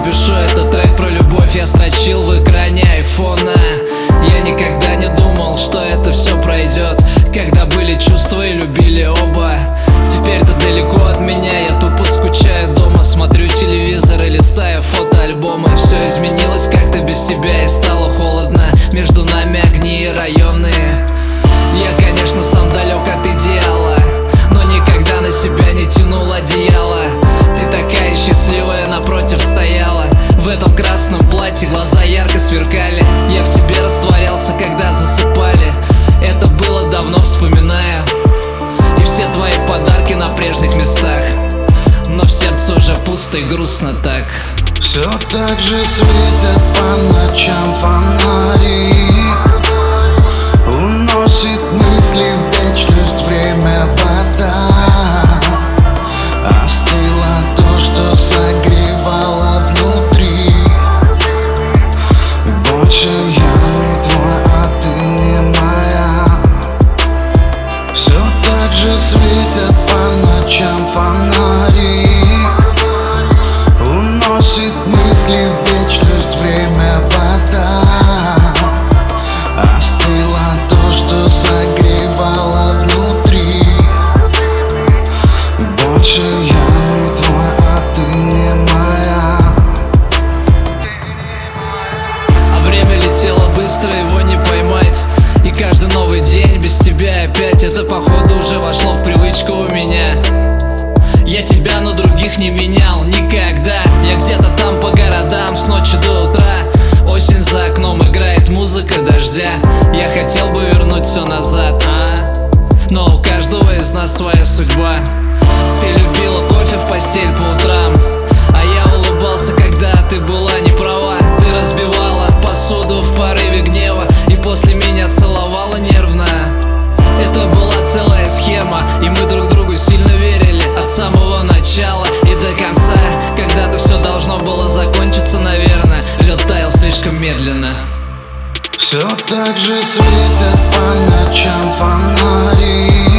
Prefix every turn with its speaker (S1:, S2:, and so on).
S1: пишу этот трек про любовь, я строчил в экране айфона. Я никогда не думал, что это все пройдет, когда были чувства и любили оба. Теперь ты далеко от меня, я тупо скучаю дома. Смотрю телевизор и листаю фотоальбомы. Все изменилось как-то без тебя, и стало холодно. Между нами огни районные. Я, конечно, сам далек от идеала, но никогда на себя не тянул одеяло. Ты такая счастливая напротив стояла, в этом красном платье глаза ярко сверкали. Я в тебе растворялся, когда засыпали. Это было давно, вспоминаю. И все твои подарки на прежних местах, но в сердце уже пусто и грустно так.
S2: Все так же светят по ночам фонари, уносит мысли в вечность, время вода. Остыло то, что согревало внутри. Больше я не твой, а ты не моя. Все так же светят по ночам фонари, уносит мысли в вечность, время вода. Остыло то, что согревало внутри. Больше я не твой, а ты не моя.
S1: А время летело быстро, его не поймать. И каждый новый день без тебя опять. Это походу уже вошло в привычку у меня. Я тебя на других не менял никогда. Я где-то там по городам с ночи до утра. Осень за окном, играет музыка дождя. Я хотел бы вернуть все назад, но у каждого из нас своя судьба. Ты любила кофе в постель по утрам, а я улыбался, когда ты была не права. Ты разбивала посуду в порыве гнева и после меня целовала нервно. Это была целая схема, и мы друг другу сильно верили от самого начала и до конца. Когда-то все должно было закончиться, наверное. Лед таял слишком медленно.
S2: Все так же светят по ночам фонари,